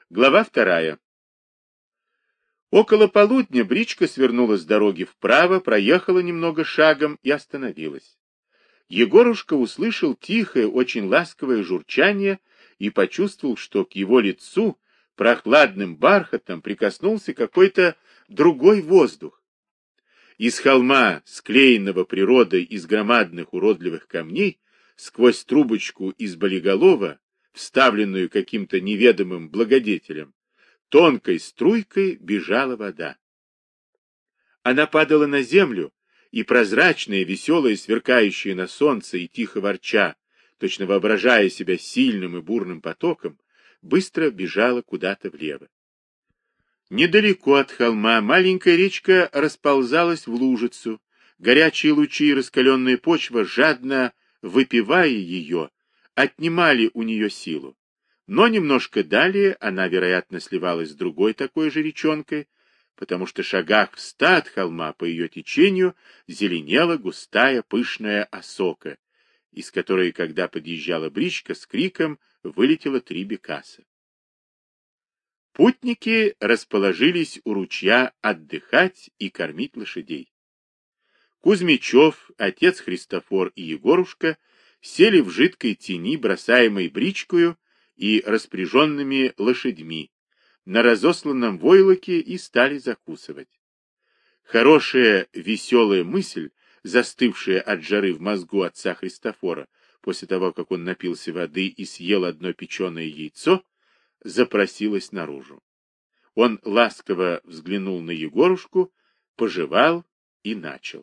Глава 2. Около полудня бричка свернула с дороги вправо, проехала немного шагом и остановилась. Егорушка услышал тихое, очень ласковое журчание и почувствовал, что к его лицу прохладным бархатом прикоснулся какой-то другой воздух. Из холма, склеенного природой из громадных уродливых камней, сквозь трубочку из болиголова, вставленную каким-то неведомым благодетелем, тонкой струйкой бежала вода. Она падала на землю, и прозрачная, веселая, сверкающая на солнце и тихо ворча, точно воображая себя сильным и бурным потоком, быстро бежала куда-то влево. Недалеко от холма маленькая речка расползалась в лужицу. Горячие лучи и раскаленная почва, жадно выпивая ее, отнимали у нее силу. Но немножко далее она, вероятно, сливалась с другой такой же речонкой, потому что шагах в 100 от холма по ее течению зеленела густая пышная осока, из которой, когда подъезжала бричка, с криком вылетело 3 бекаса. Путники расположились у ручья отдыхать и кормить лошадей. Кузьмичев, отец Христофор и Егорушка сели в жидкой тени, бросаемой бричкою и распряженными лошадьми, на разосланном войлоке и стали закусывать. Хорошая веселая мысль, застывшая от жары в мозгу отца Христофора, после того, как он напился воды и съел одно печеное яйцо, запросилась наружу. Он ласково взглянул на Егорушку, пожевал и начал.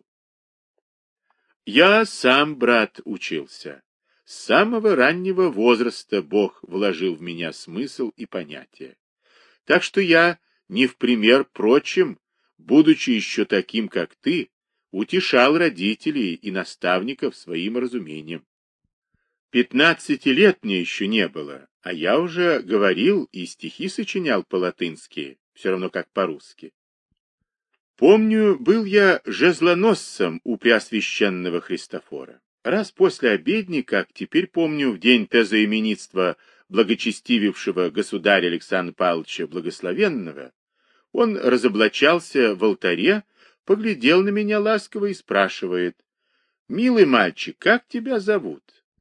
Я сам, брат, учился. С самого раннего возраста Бог вложил в меня смысл и понятие. Так что я, не в пример прочим, будучи еще таким, как ты, утешал родителей и наставников своим разумением. 15 лет мне еще не было, а я уже говорил и стихи сочинял по-латынски, все равно как по-русски. Помню, был я жезлоносцем у Преосвященного Христофора. Раз после обедни, как теперь помню, в день тезоименитства благочестивившего государя Александра Павловича Благословенного, он разоблачался в алтаре, поглядел на меня ласково и спрашивает: «Милый мальчик, как тебя зовут?»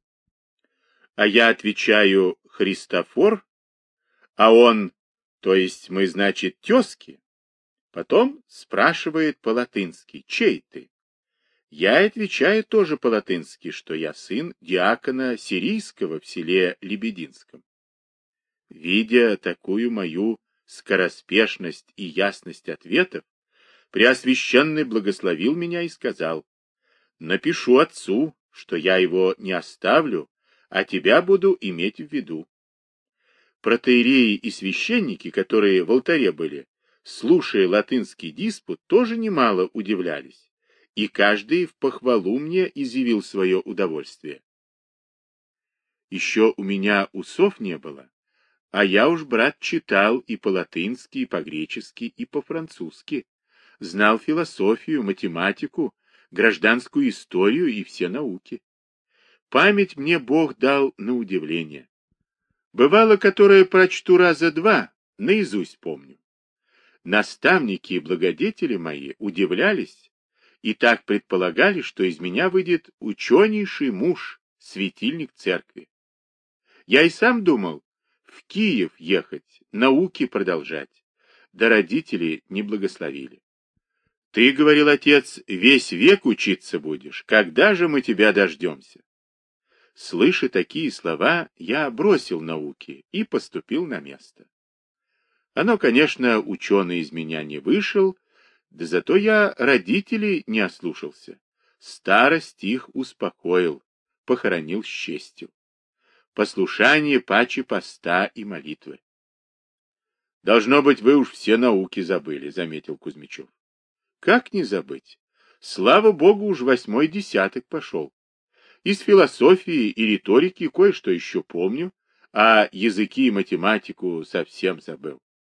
А я отвечаю: «Христофор», а он, то есть мы, значит, тезки. Потом спрашивает по-латынски: «Чей ты?» Я отвечаю тоже по-латынски, что я сын диакона сирийского в селе Лебединском. Видя такую мою скороспешность и ясность ответов, Преосвященный благословил меня и сказал: «Напишу отцу, что я его не оставлю, а тебя буду иметь в виду». Протоиереи и священники, которые в алтаре были, слушая латынский диспут, тоже немало удивлялись, и каждый в похвалу мне изъявил свое удовольствие. Еще у меня усов не было, а я уж, брат, читал и по-латынски, и по-гречески, и по-французски, знал философию, математику, гражданскую историю и все науки. Память мне Бог дал на удивление. Бывало, которое прочту раза 2, наизусть помню. Наставники и благодетели мои удивлялись и так предполагали, что из меня выйдет ученейший муж, светильник церкви. Я и сам думал в Киев ехать, науки продолжать, да родители не благословили. Ты, говорил отец, весь век учиться будешь, когда же мы тебя дождемся? Слыша такие слова, я бросил науки и поступил на место. Оно, конечно, ученый из меня не вышел, да зато я родителей не ослушался. Старость их успокоил, похоронил с честью. Послушание паче поста и молитвы. Должно быть, вы уж все науки забыли, заметил Кузьмичев. Как не забыть? Слава Богу, уж 8-й десяток пошел. Из философии и риторики кое-что еще помню, а языки и математику совсем забыл.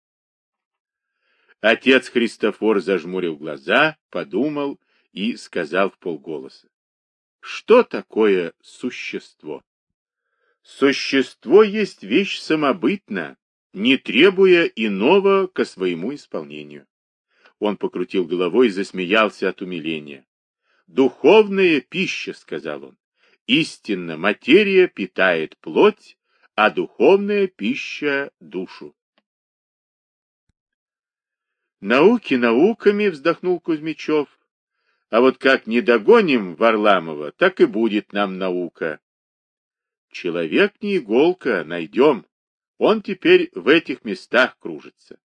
Отец Христофор зажмурил глаза, подумал и сказал вполголоса: что такое существо? Существо есть вещь самобытна, не требуя иного ко своему исполнению. Он покрутил головой и засмеялся от умиления. «Духовная пища», — сказал он, — «истинно материя питает плоть, а духовная пища — душу». «Науки науками», — вздохнул Кузьмичев, — «а вот как не догоним Варламова, так и будет нам наука». «Человек не иголка, найдем. Он теперь в этих местах кружится».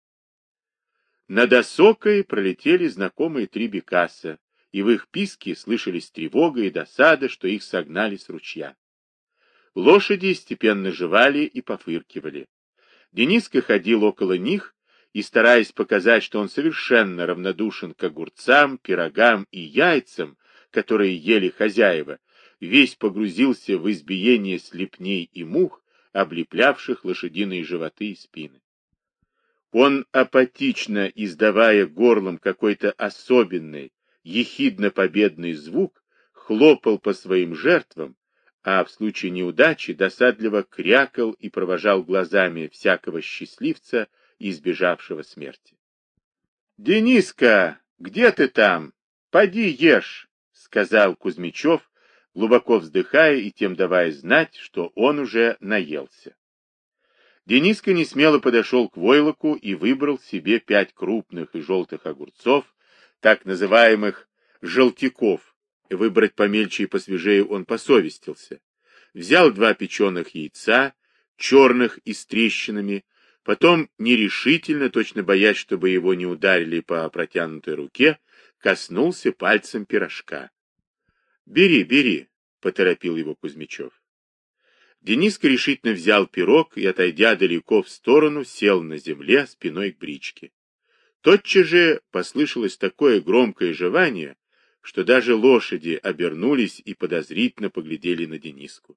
Над Осокой пролетели знакомые три бекаса, и в их писке слышались тревога и досада, что их согнали с ручья. Лошади степенно жевали и пофыркивали. Дениска ходил около них и, стараясь показать, что он совершенно равнодушен к огурцам, пирогам и яйцам, которые ели хозяева, весь погрузился в избиение слепней и мух, облеплявших лошадиные животы и спины. Он, апатично издавая горлом какой-то особенный, ехидно-победный звук, хлопал по своим жертвам, а в случае неудачи досадливо крякал и провожал глазами всякого счастливца, избежавшего смерти. — Дениска, где ты там? Поди ешь, — сказал Кузьмичев, глубоко вздыхая и тем давая знать, что он уже наелся. Дениска несмело подошел к войлоку и выбрал себе 5 крупных и желтых огурцов, так называемых желтяков. Выбрать помельче и посвежее он посовестился. Взял 2 печеных яйца, черных и с трещинами, потом нерешительно, точно боясь, чтобы его не ударили по протянутой руке, коснулся пальцем пирожка. — Бери, бери, — поторопил его Кузьмичев. Дениска решительно взял пирог и, отойдя далеко в сторону, сел на земле спиной к бричке. Тотчас же послышалось такое громкое жевание, что даже лошади обернулись и подозрительно поглядели на Дениску.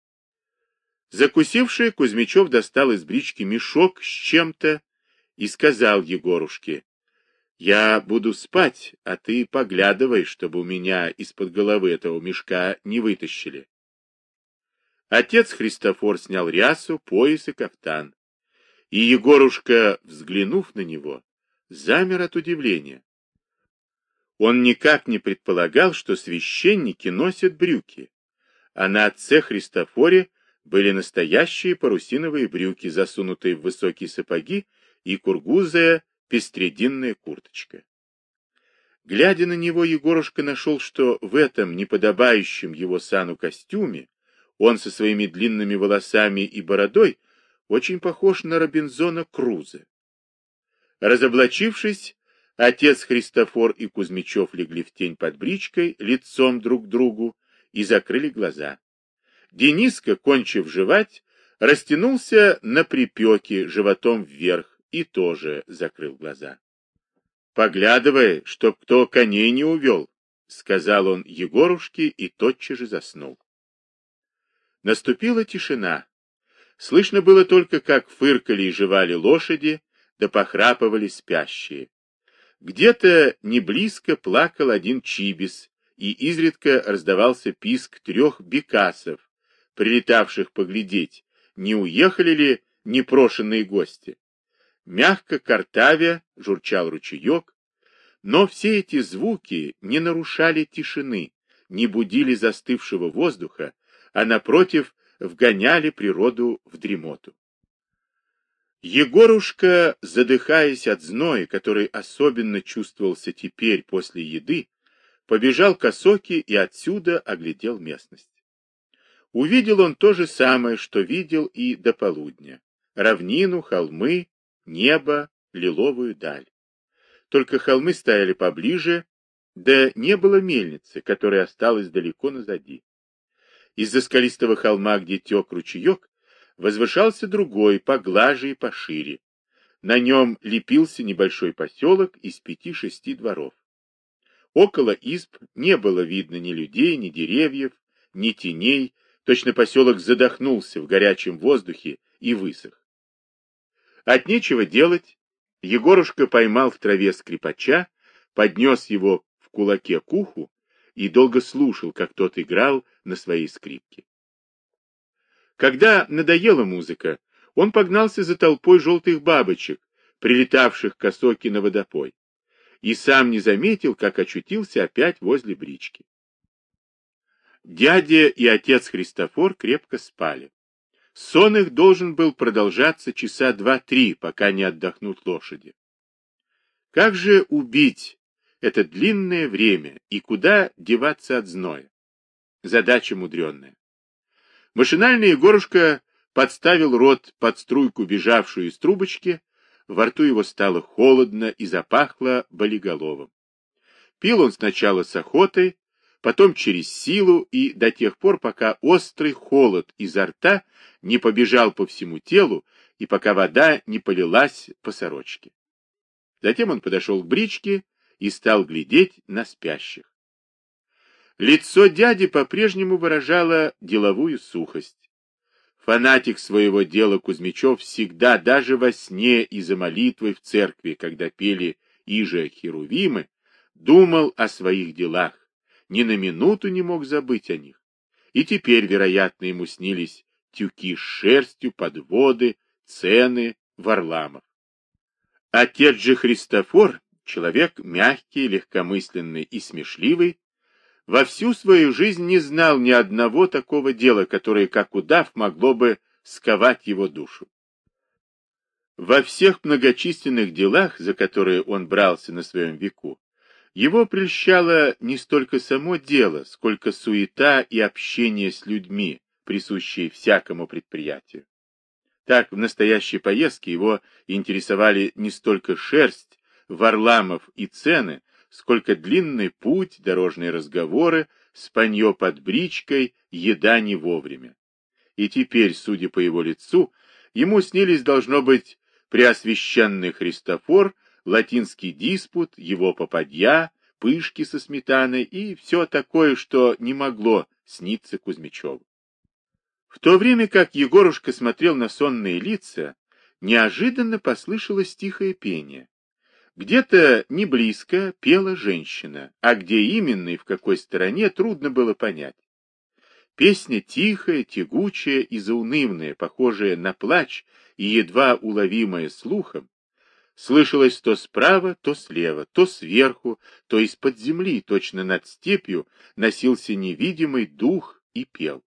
Закусивший, Кузьмичев достал из брички мешок с чем-то и сказал Егорушке: «Я буду спать, а ты поглядывай, чтобы у меня из-под головы этого мешка не вытащили». Отец Христофор снял рясу, пояс и кафтан. И Егорушка, взглянув на него, замер от удивления. Он никак не предполагал, что священники носят брюки, а на отце Христофоре были настоящие парусиновые брюки, засунутые в высокие сапоги, и кургузая пестрединная курточка. Глядя на него, Егорушка нашел, что в этом неподобающем его сану костюме он со своими длинными волосами и бородой очень похож на Робинзона Крузо. Разоблачившись, отец Христофор и Кузьмичев легли в тень под бричкой, лицом друг к другу, и закрыли глаза. Дениска, кончив жевать, растянулся на припеке животом вверх и тоже закрыл глаза. — Поглядывай, чтоб кто коней не увел, — сказал он Егорушке и тотчас же заснул. Наступила тишина. Слышно было только, как фыркали и жевали лошади, да похрапывали спящие. Где-то неблизко плакал один чибис, и изредка раздавался писк 3 бекасов, прилетавших поглядеть, не уехали ли непрошенные гости. Мягко картавя журчал ручеек, но все эти звуки не нарушали тишины, не будили застывшего воздуха, а, напротив, вгоняли природу в дремоту. Егорушка, задыхаясь от зноя, который особенно чувствовался теперь после еды, побежал к осоке и отсюда оглядел местность. Увидел он то же самое, что видел и до полудня: равнину, холмы, небо, лиловую даль. Только холмы стояли поближе, да не было мельницы, которая осталась далеко назади. Из-за скалистого холма, где тек ручеек, возвышался другой, поглаже и пошире. На нем лепился небольшой поселок из 5-6 дворов. Около изб не было видно ни людей, ни деревьев, ни теней, точно поселок задохнулся в горячем воздухе и высох. От нечего делать, Егорушка поймал в траве скрипача, поднес его в кулаке к уху и долго слушал, как тот играл на своей скрипке. Когда надоела музыка, Он погнался за толпой желтых бабочек, прилетавших к осоке на водопой, и сам не заметил, как очутился опять возле брички. Дядя и отец Христофор крепко спали. Сон их должен был продолжаться часа 2-3, пока не отдохнут лошади. Как же убить это длинное время и куда деваться от зноя? Задача мудренная. Машинально Егорушка подставил рот под струйку, бежавшую из трубочки, во рту его стало холодно и запахло болиголовым. Пил он сначала с охотой, потом через силу и до тех пор, пока острый холод изо рта не побежал по всему телу и пока вода не полилась по сорочке. Затем он подошел к бричке и стал глядеть на спящих. Лицо дяди по-прежнему выражало деловую сухость. Фанатик своего дела Кузьмичев всегда, даже во сне и за молитвой в церкви, когда пели «Иже Херувимы», думал о своих делах, ни на минуту не мог забыть о них. И теперь, вероятно, ему снились тюки с шерстью, подводы, цены, Варламов. Отец же Христофор, человек мягкий, легкомысленный и смешливый, во всю свою жизнь не знал ни одного такого дела, которое, как удав, могло бы сковать его душу. Во всех многочисленных делах, за которые он брался на своем веку, его прельщало не столько само дело, сколько суета и общение с людьми, присущие всякому предприятию. Так, в настоящей поездке его интересовали не столько шерсть, Варламов и цены, сколько длинный путь, дорожные разговоры, спанье под бричкой, еда не вовремя. И теперь, судя по его лицу, ему снились, должно быть, преосвященный Христофор, латинский диспут, его попадья, пышки со сметаной и все такое, что не могло сниться Кузьмичеву. В то время как Егорушка смотрел на сонные лица, неожиданно послышалось тихое пение. Где-то не близко пела женщина, а где именно и в какой стороне трудно было понять. Песня тихая, тягучая и заунывная, похожая на плач и едва уловимая слухом, слышалась то справа, то слева, то сверху, то из-под земли, точно над степью, носился невидимый дух и пел.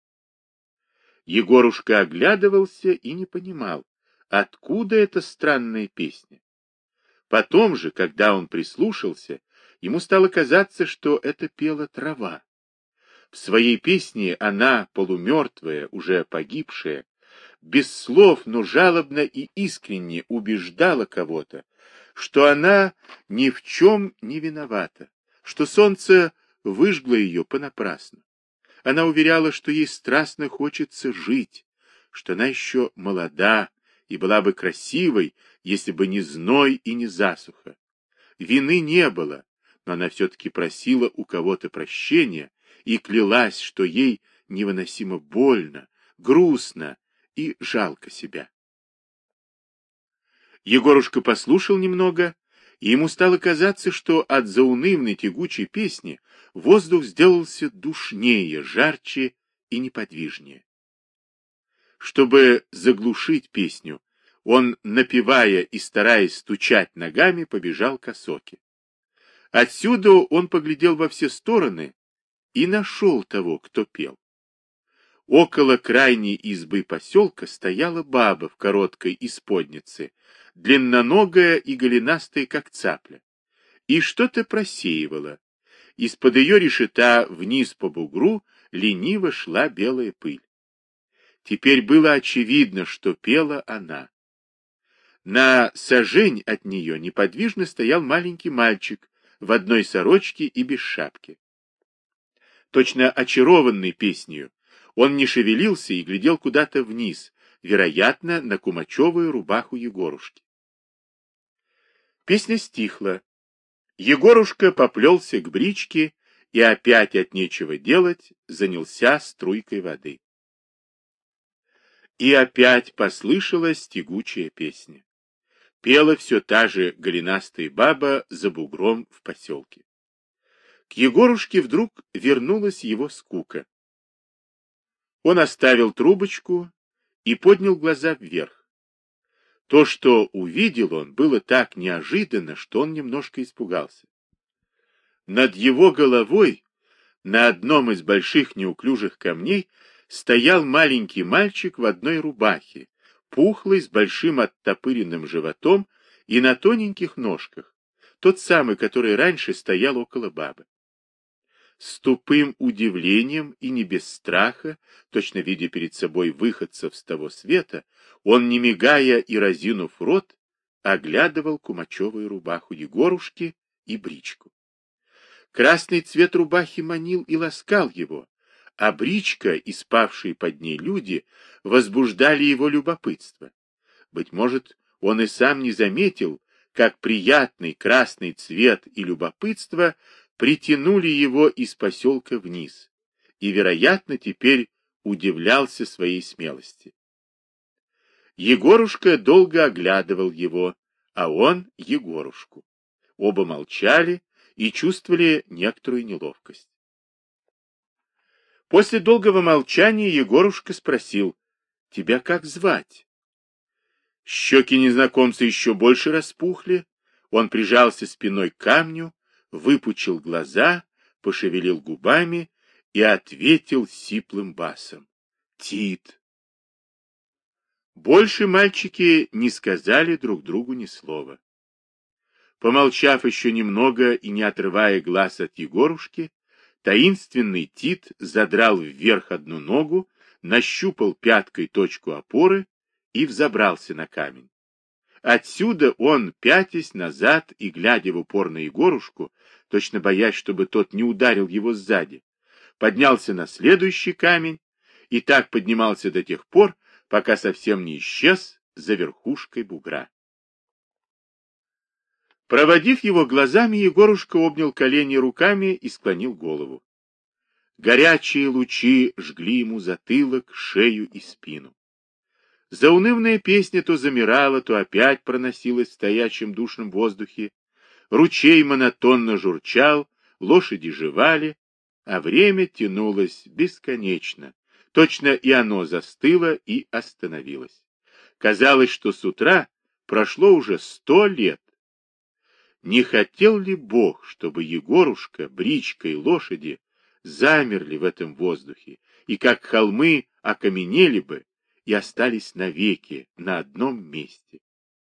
Егорушка оглядывался и не понимал, откуда эта странная песня. Потом же, когда он прислушался, ему стало казаться, что это пела трава. В своей песне она, полумертвая, уже погибшая, без слов, но жалобно и искренне убеждала кого-то, что она ни в чем не виновата, что солнце выжгло ее понапрасну. Она уверяла, что ей страстно хочется жить, что она еще молода и была бы красивой, если бы не зной и не засуха. Вины не было, но она все-таки просила у кого-то прощения и клялась, что ей невыносимо больно, грустно и жалко себя. Егорушка послушал немного, и ему стало казаться, что от заунывной тягучей песни воздух сделался душнее, жарче и неподвижнее. Чтобы заглушить песню, он, напевая и стараясь стучать ногами, побежал к осоке. Отсюда он поглядел во все стороны и нашел того, кто пел. Около крайней избы поселка стояла баба в короткой исподнице, длинноногая и голенастая, как цапля, и что-то просеивала. Из-под ее решета вниз по бугру лениво шла белая пыль. Теперь было очевидно, что пела она. На сажень от нее неподвижно стоял маленький мальчик в одной сорочке и без шапки. Точно очарованный песнею, он не шевелился и глядел куда-то вниз, вероятно, на кумачевую рубаху Егорушки. Песня стихла. Егорушка поплелся к бричке и опять от нечего делать занялся струйкой воды. И опять послышалась тягучая песня. Пела все та же голенастая баба за бугром в поселке. К Егорушке вдруг вернулась его скука. Он оставил трубочку и поднял глаза вверх. То, что увидел он, было так неожиданно, что он немножко испугался. Над его головой на одном из больших неуклюжих камней стоял маленький мальчик в одной рубахе, пухлый, с большим оттопыренным животом и на тоненьких ножках, тот самый, который раньше стоял около бабы. С тупым удивлением и не без страха, точно видя перед собой выходцев с того света, он, не мигая и разинув рот, оглядывал кумачевую рубаху Егорушки и бричку. Красный цвет рубахи манил и ласкал его, а бричка и спавшие под ней люди возбуждали его любопытство. Быть может, он и сам не заметил, как приятный красный цвет и любопытство притянули его из поселка вниз, и, вероятно, теперь удивлялся своей смелости. Егорушка долго оглядывал его, а он Егорушку. Оба молчали и чувствовали некоторую неловкость. После долгого молчания Егорушка спросил: «Тебя как звать?» Щеки незнакомца еще больше распухли, он прижался спиной к камню, выпучил глаза, пошевелил губами и ответил сиплым басом: «Тит». Больше мальчики не сказали друг другу ни слова. Помолчав еще немного и не отрывая глаз от Егорушки, таинственный Тит задрал вверх одну ногу, нащупал пяткой точку опоры и взобрался на камень. Отсюда он, пятясь назад и глядя в упор на Егорушку, точно боясь, чтобы тот не ударил его сзади, поднялся на следующий камень и так поднимался до тех пор, пока совсем не исчез за верхушкой бугра. Проводив его глазами, Егорушка обнял колени руками и склонил голову. Горячие лучи жгли ему затылок, шею и спину. Заунывная песня то замирала, то опять проносилась в стоячем душном воздухе. Ручей монотонно журчал, лошади жевали, а время тянулось бесконечно. Точно и оно застыло и остановилось. Казалось, что с утра прошло уже 100 лет. Не хотел ли Бог, чтобы Егорушка, бричка и лошади замерли в этом воздухе, и как холмы окаменели бы и остались навеки на одном месте?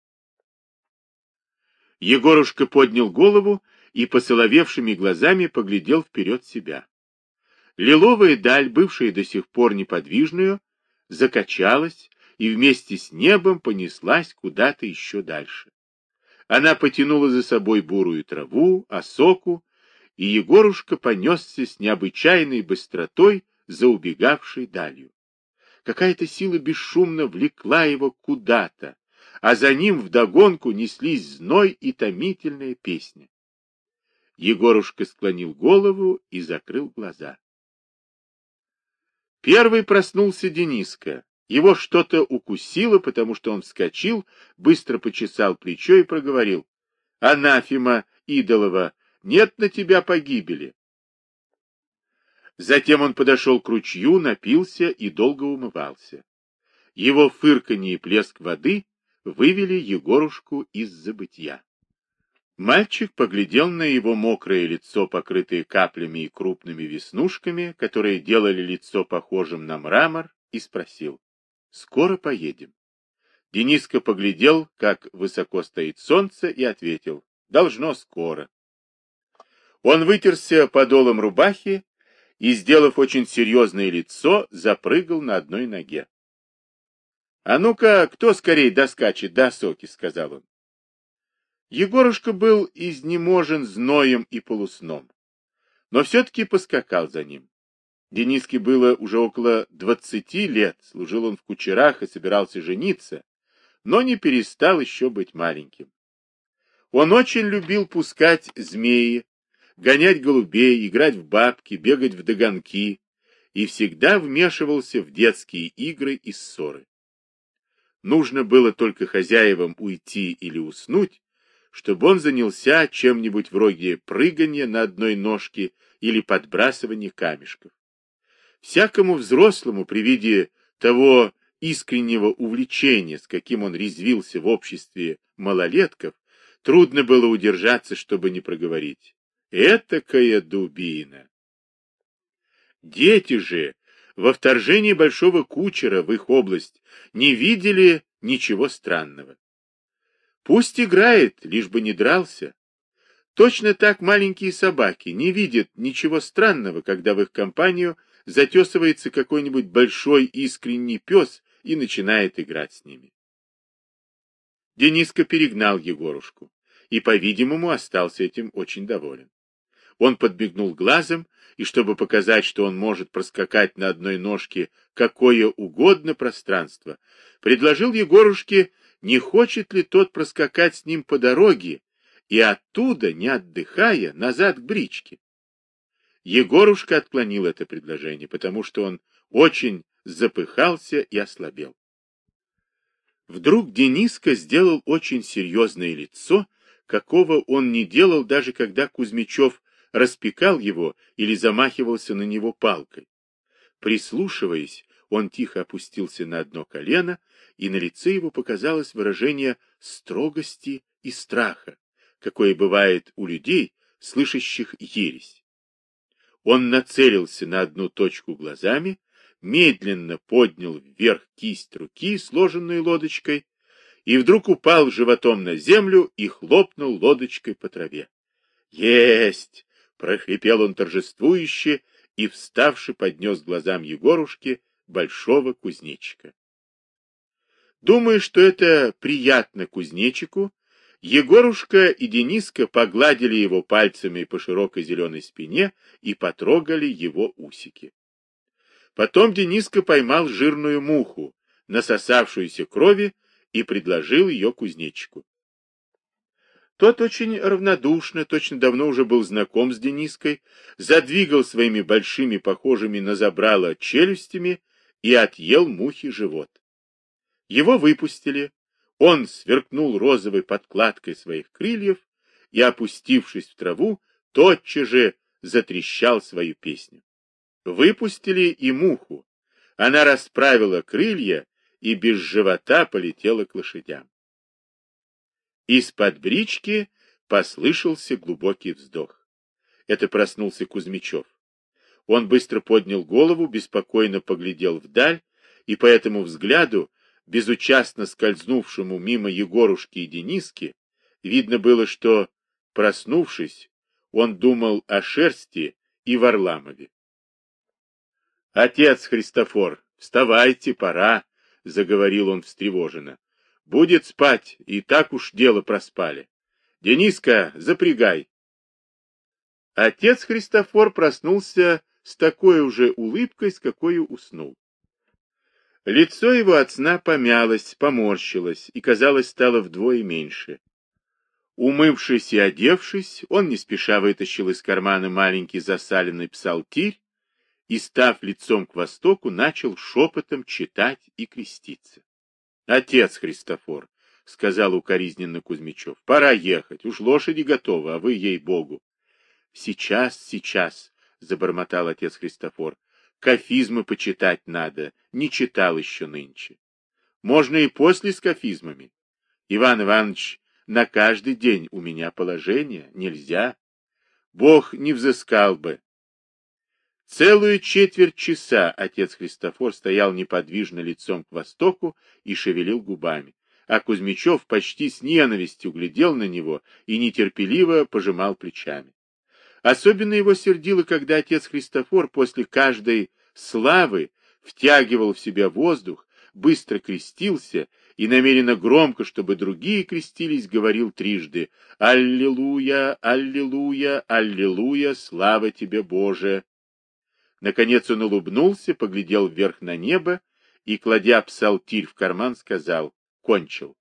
Егорушка поднял голову и посоловевшими глазами поглядел вперед себя. Лиловая даль, бывшая до сих пор неподвижную, закачалась и вместе с небом понеслась куда-то еще дальше. Она потянула за собой бурую траву, осоку, и Егорушка понесся с необычайной быстротой за убегавшей далью. Какая-то сила бесшумно влекла его куда-то, а за ним вдогонку неслись зной и томительная песня. Егорушка склонил голову и закрыл глаза. Первый проснулся Дениска. Его что-то укусило, потому что он вскочил, быстро почесал плечо и проговорил: «Анафема идолова, нет на тебя погибели». Затем он подошел к ручью, напился и долго умывался. Его фырканье и плеск воды вывели Егорушку из забытья. Мальчик поглядел на его мокрое лицо, покрытое каплями и крупными веснушками, которые делали лицо похожим на мрамор, и спросил: «Скоро поедем?» Дениска поглядел, как высоко стоит солнце, и ответил: «Должно скоро». Он вытерся подолом рубахи и, сделав очень серьезное лицо, запрыгал на одной ноге. «А ну-ка, кто скорей доскачет до осоки?» — сказал он. Егорушка был изнеможен зноем и полусном, но все-таки поскакал за ним. Дениске было уже около 20 лет, служил он в кучерах и собирался жениться, но не перестал еще быть маленьким. Он очень любил пускать змеи, гонять голубей, играть в бабки, бегать в догонки и всегда вмешивался в детские игры и ссоры. Нужно было только хозяевам уйти или уснуть, чтобы он занялся чем-нибудь вроде прыгания на одной ножке или подбрасывания камешков. Всякому взрослому при виде того искреннего увлечения, с каким он резвился в обществе малолетков, трудно было удержаться, чтобы не проговорить: «Этакая дубина!». Дети же во вторжении большого кучера в их область не видели ничего странного. Пусть играет, лишь бы не дрался. Точно так маленькие собаки не видят ничего странного, когда в их компанию затесывается какой-нибудь большой искренний пес и начинает играть с ними. Дениска перегнал Егорушку и, по-видимому, остался этим очень доволен. Он подбегнул глазом, и чтобы показать, что он может проскакать на одной ножке какое угодно пространство, предложил Егорушке, не хочет ли тот проскакать с ним по дороге и оттуда, не отдыхая, назад к бричке. Егорушка отклонил это предложение, потому что он очень запыхался и ослабел. Вдруг Дениска сделал очень серьезное лицо, какого он не делал, даже когда Кузьмичев распекал его или замахивался на него палкой. Прислушиваясь, он тихо опустился на одно колено, и на лице его показалось выражение строгости и страха, какое бывает у людей, слышащих ересь. Он нацелился на одну точку глазами, медленно поднял вверх кисть руки, сложенную лодочкой, и вдруг упал животом на землю и хлопнул лодочкой по траве. «Есть!» — прохрипел он торжествующе и, вставши, поднес глазам Егорушки большого кузнечика. Думая, что это приятно кузнечику, Егорушка и Дениска погладили его пальцами по широкой зеленой спине и потрогали его усики. Потом Дениска поймал жирную муху, насосавшуюся крови, и предложил ее кузнечику. Тот очень равнодушно, точно давно уже был знаком с Дениской, задвигал своими большими, похожими на забрало, челюстями и отъел мухе живот. Его выпустили, он сверкнул розовой подкладкой своих крыльев и, опустившись в траву, тотчас же затрещал свою песню. Выпустили и муху, она расправила крылья и без живота полетела к лошадям. Из-под брички послышался глубокий вздох. Это проснулся Кузьмичев. Он быстро поднял голову, беспокойно поглядел вдаль, и по этому взгляду, безучастно скользнувшему мимо Егорушки и Дениски, видно было, что, проснувшись, он думал о шерсти и Варламове. — Отец Христофор, вставайте, пора, — заговорил он встревоженно. — Будет спать, и так уж дело проспали. Дениска, запрягай. Отец Христофор проснулся с такой уже улыбкой, с какой уснул. Лицо его от сна помялось, поморщилось и, казалось, стало вдвое меньше. Умывшись и одевшись, он не спеша вытащил из кармана маленький засаленный псалтирь и, став лицом к востоку, начал шепотом читать и креститься. — Отец Христофор, — сказал укоризненно Кузьмичев, — пора ехать, уж лошади готовы, а вы, ей-богу. — Сейчас, — забормотал отец Христофор, — кафизмы почитать надо, не читал еще нынче. Можно и после с кафизмами. Иван Иванович, на каждый день у меня положение, нельзя. Бог не взыскал бы. Целую четверть часа отец Христофор стоял неподвижно лицом к востоку и шевелил губами, а Кузьмичев почти с ненавистью глядел на него и нетерпеливо пожимал плечами. Особенно его сердило, когда отец Христофор после каждой славы втягивал в себя воздух, быстро крестился и намеренно громко, чтобы другие крестились, говорил трижды: «Аллилуйя, аллилуйя, аллилуйя, слава тебе, Боже!» Наконец он улыбнулся, поглядел вверх на небо и, кладя псалтирь в карман, сказал: «Кончил».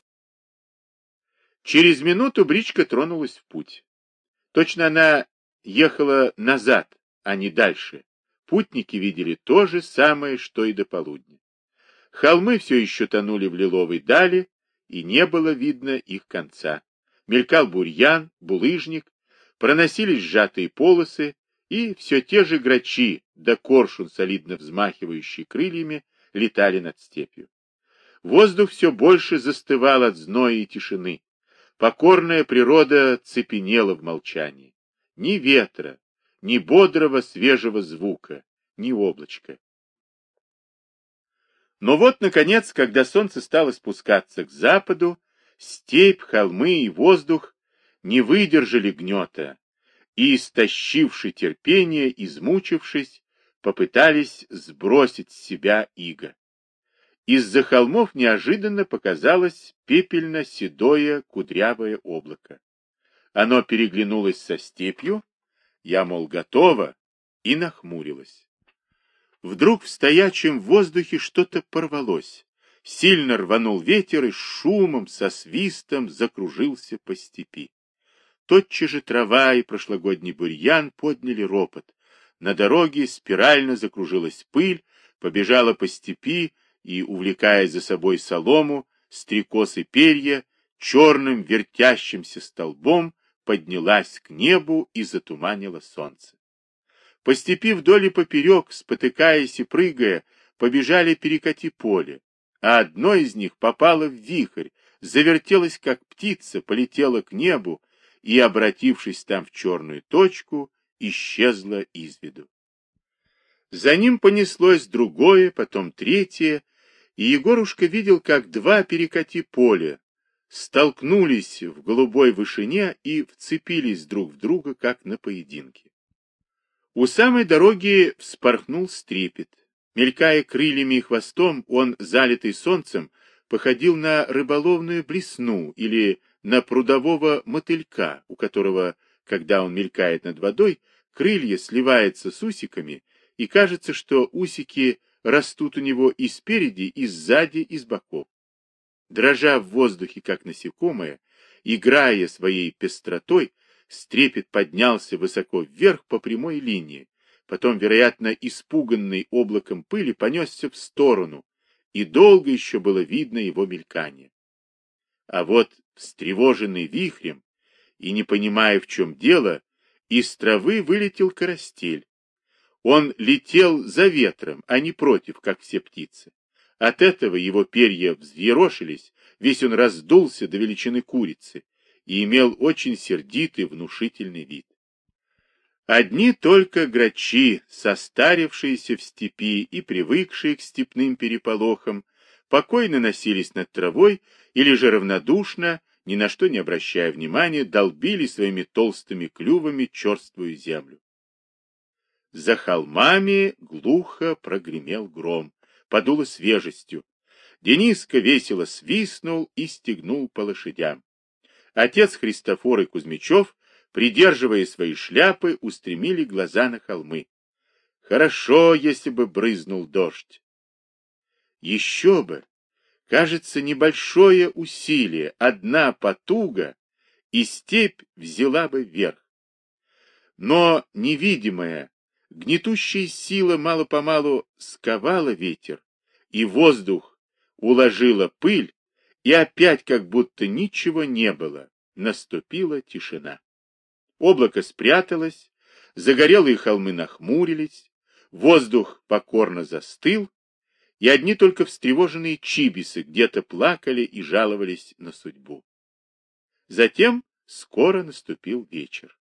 Через минуту бричка тронулась в путь. Точно она ехала назад, а не дальше. Путники видели то же самое, что и до полудня. Холмы все еще тонули в лиловой дали, и не было видно их конца. Мелькал бурьян, булыжник, проносились сжатые полосы, и все те же грачи, да коршун, солидно взмахивающий крыльями, летали над степью. Воздух все больше застывал от зноя и тишины. Покорная природа цепенела в молчании. Ни ветра, ни бодрого свежего звука, ни облачка. Но вот, наконец, когда солнце стало спускаться к западу, степь, холмы и воздух не выдержали гнета и, истощивши терпение, измучившись, попытались сбросить с себя иго. Из-за холмов неожиданно показалось пепельно-седое кудрявое облако. Оно переглянулось со степью, я, мол, готова, и нахмурилась. Вдруг в стоячем воздухе что-то порвалось. Сильно рванул ветер и с шумом, со свистом закружился по степи. Тотчас же трава и прошлогодний бурьян подняли ропот. На дороге спирально закружилась пыль, побежала по степи и, увлекая за собой солому, стрекоз и перья, черным вертящимся столбом поднялась к небу и затуманила солнце. По степи вдоль и поперек, спотыкаясь и прыгая, побежали перекати поле, а одно из них попало в вихрь, завертелось как птица, полетело к небу и, обратившись там в черную точку, исчезло из виду. За ним понеслось другое, потом третье, и Егорушка видел, как два перекати поля столкнулись в голубой вышине и вцепились друг в друга, как на поединке. У самой дороги вспорхнул стрепет. Мелькая крыльями и хвостом, он, залитый солнцем, походил на рыболовную блесну или на прудового мотылька, у которого, когда он мелькает над водой, крылья сливаются с усиками, и кажется, что усики растут у него и спереди, и сзади, и с боков. Дрожа в воздухе, как насекомое, играя своей пестротой, стрепет поднялся высоко вверх по прямой линии, потом, вероятно, испуганный облаком пыли, понесся в сторону, и долго еще было видно его мелькание. А вот, встревоженный вихрем и не понимая, в чем дело, из травы вылетел карастель. Он летел за ветром, а не против, как все птицы. От этого его перья взъерошились, весь он раздулся до величины курицы и имел очень сердитый внушительный вид. Одни только грачи, состарившиеся в степи и привыкшие к степным переполохам, покойно носились над травой или же равнодушно, ни на что не обращая внимания, долбили своими толстыми клювами черствую землю. За холмами глухо прогремел гром, подуло свежестью. Дениска весело свистнул и стегнул по лошадям. Отец Христофор и Кузьмичев, придерживая свои шляпы, устремили глаза на холмы. Хорошо, если бы брызнул дождь. Еще бы! Кажется, небольшое усилие, одна потуга, и степь взяла бы верх. Но невидимая, гнетущая сила мало-помалу сковала ветер, и воздух уложила пыль, и опять как будто ничего не было, наступила тишина. Облако спряталось, загорелые холмы нахмурились, воздух покорно застыл, и одни только встревоженные чибисы где-то плакали и жаловались на судьбу. Затем скоро наступил вечер.